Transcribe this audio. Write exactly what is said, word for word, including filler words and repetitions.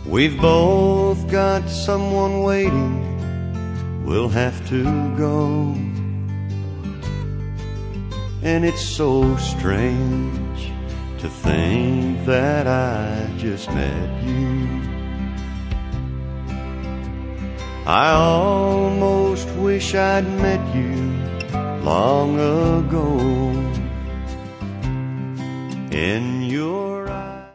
We've both got someone waiting, we'll have to go. And it's so strange to think that I just met you. I almost wish I'd met you long ago. In your